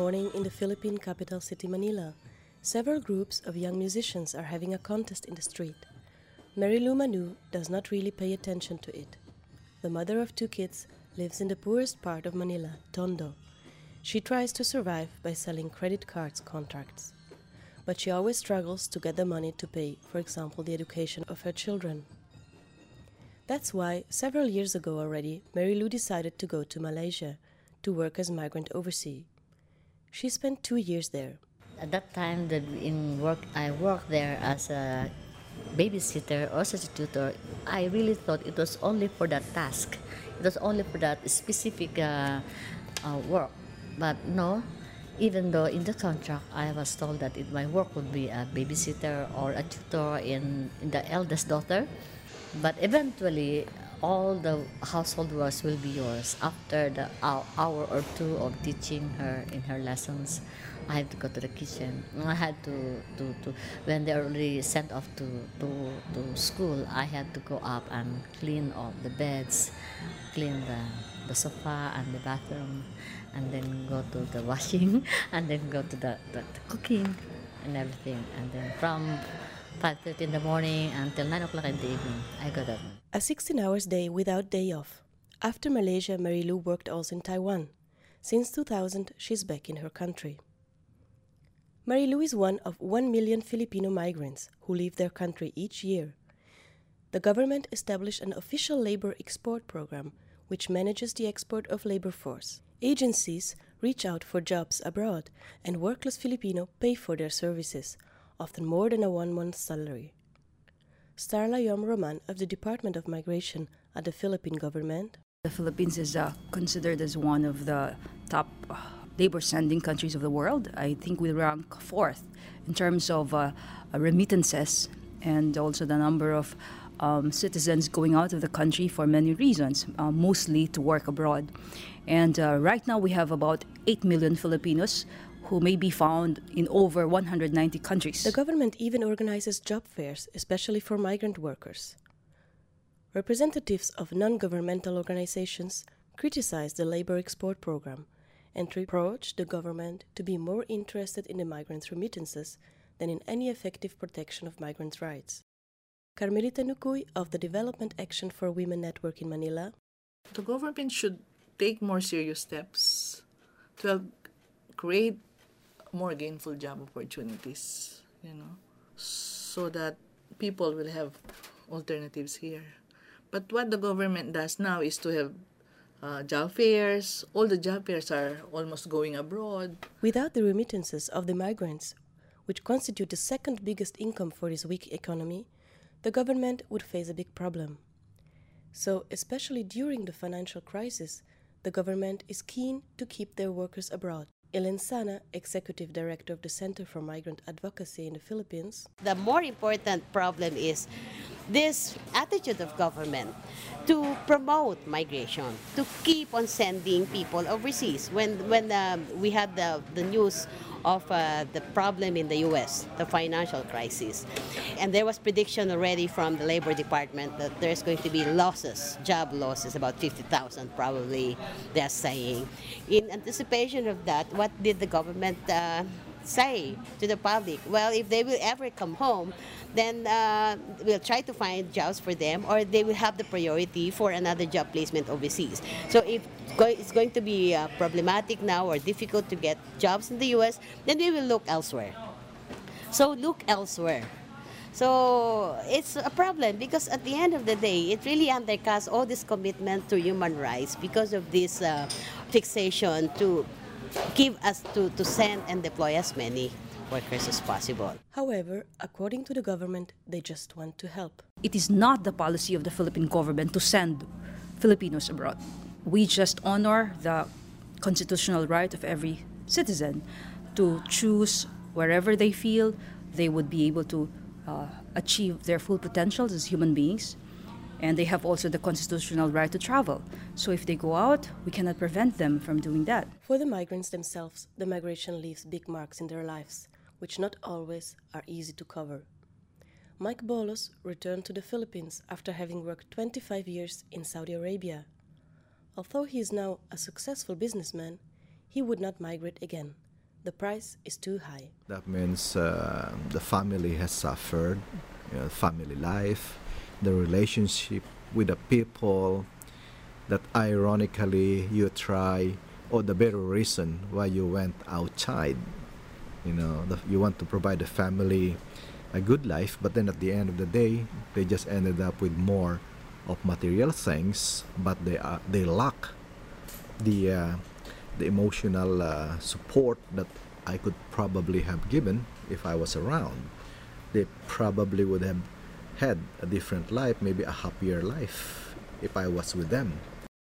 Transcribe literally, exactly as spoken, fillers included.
morning in the Philippine capital city Manila, several groups of young musicians are having a contest in the street. Marilu Manu does not really pay attention to it. The mother of two kids lives in the poorest part of Manila, Tondo. She tries to survive by selling credit cards contracts. But she always struggles to get the money to pay, for example, the education of her children. That's why, several years ago already, Marilu decided to go to Malaysia to work as a migrant overseas. She spent two years there. At that time, that in work, I worked there as a babysitter or substitutor. I really thought it was only for that task. It was only for that specific uh, uh, work. But no, even though in the contract I was told that it, my work would be a babysitter or a tutor in, in the eldest daughter. But eventually, all the household works will be yours. After the hour or two of teaching her in her lessons, I had to go to the kitchen. I had to, to, to when they are already sent off to, to, to school, I had to go up and clean all the beds, clean the, the sofa and the bathroom, and then go to the washing, and then go to the, the, the cooking and everything. And then from five thirty in the morning until nine o'clock in the evening, I got that. A sixteen hours day without day off. After Malaysia, Marilu worked also in Taiwan. Since two thousand, she's back in her country. Marilu is one of one million Filipino migrants who leave their country each year. The government established an official labor export program which manages the export of labor force. Agencies reach out for jobs abroad, and workless Filipino pay for their services, often more than a one-month salary. Starla Yom Roman of the Department of Migration at the Philippine government. The Philippines is uh, considered as one of the top uh, labor-sending countries of the world. I think we rank fourth in terms of uh, uh, remittances and also the number of um, citizens going out of the country for many reasons, uh, mostly to work abroad. And uh, right now we have about eight million Filipinos who may be found in over one hundred ninety countries. The government even organizes job fairs, especially for migrant workers. Representatives of non-governmental organizations criticize the labor export program and reproach the government to be more interested in the migrants' remittances than in any effective protection of migrants' rights. Carmelita Nukuy of the Development Action for Women Network in Manila. The government should take more serious steps to help create more gainful job opportunities, you know, so that people will have alternatives here. But what the government does now is to have uh, job fairs. All the job fairs are almost going abroad. Without the remittances of the migrants, which constitute the second biggest income for this weak economy, the government would face a big problem. So, especially during the financial crisis, the government is keen to keep their workers abroad. Ellen Sana, Executive Director of the Center for Migrant Advocacy in the Philippines. The more important problem is this attitude of government to promote migration, to keep on sending people overseas. When when um, we had the, the news of uh, the problem in the U S, the financial crisis, and there was prediction already from the Labor Department that there's going to be losses, job losses, about fifty thousand probably, they're saying. In anticipation of that, what did the government uh, say to the public? Well, if they will ever come home, then uh, we'll try to find jobs for them, or they will have the priority for another job placement overseas. So if it's going to be uh, problematic now or difficult to get jobs in the U S, then we will look elsewhere. So look elsewhere. So it's a problem because at the end of the day, it really undercuts all this commitment to human rights because of this uh, fixation to give us to, to send and deploy as many workers as possible. However, according to the government, they just want to help. It is not the policy of the Philippine government to send Filipinos abroad. We just honor the constitutional right of every citizen to choose wherever they feel they would be able to uh, achieve their full potential as human beings. And they have also the constitutional right to travel. So if they go out, we cannot prevent them from doing that. For the migrants themselves, the migration leaves big marks in their lives, which not always are easy to cover. Mike Bolos returned to the Philippines after having worked twenty-five years in Saudi Arabia. Although he is now a successful businessman, he would not migrate again, the price is too high. That means uh, the family has suffered, you know, family life, the relationship with the people, that ironically you try, or the very reason why you went outside. You know, the, you want to provide the family a good life, but then at the end of the day, they just ended up with more of material things, but they are they lack the uh, the emotional uh, support that I could probably have given if I was around. They probably would have had a different life, maybe a happier life if I was with them.